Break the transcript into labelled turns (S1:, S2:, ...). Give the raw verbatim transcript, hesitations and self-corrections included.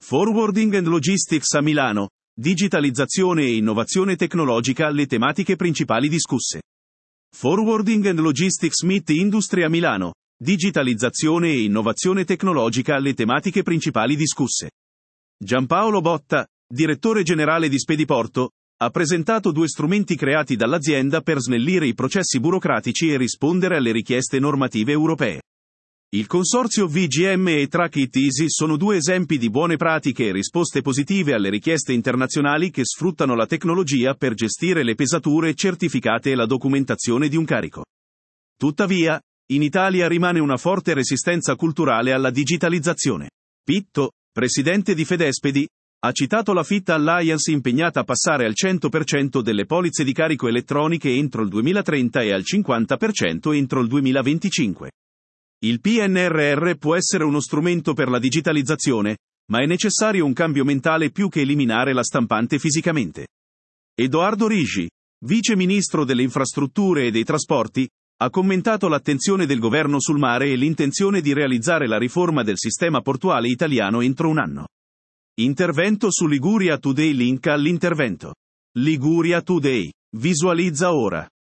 S1: Forwarding and Logistics a Milano. Digitalizzazione e innovazione tecnologica le tematiche principali discusse. Forwarding and Logistics Meet Industry a Milano. Digitalizzazione e innovazione tecnologica le tematiche principali discusse. Giampaolo Botta, direttore generale di Spediporto, ha presentato due strumenti creati dall'azienda per snellire i processi burocratici e rispondere alle richieste normative europee. Il consorzio V G M e Track It Easy sono due esempi di buone pratiche e risposte positive alle richieste internazionali che sfruttano la tecnologia per gestire le pesature certificate e la documentazione di un carico. Tuttavia, in Italia rimane una forte resistenza culturale alla digitalizzazione. Pitto, presidente di Fedespedi, ha citato la Fit Alliance impegnata a passare al cento per cento delle polizze di carico elettroniche entro il duemilatrenta e al cinquanta per cento entro il duemilaventicinque. Il P N R R può essere uno strumento per la digitalizzazione, ma è necessario un cambio mentale più che eliminare la stampante fisicamente. Edoardo Rigi, vice ministro delle infrastrutture e dei trasporti, ha commentato l'attenzione del governo sul mare e l'intenzione di realizzare la riforma del sistema portuale italiano entro un anno. Intervento su Liguria Today. Link all'intervento. Liguria Today. Visualizza ora.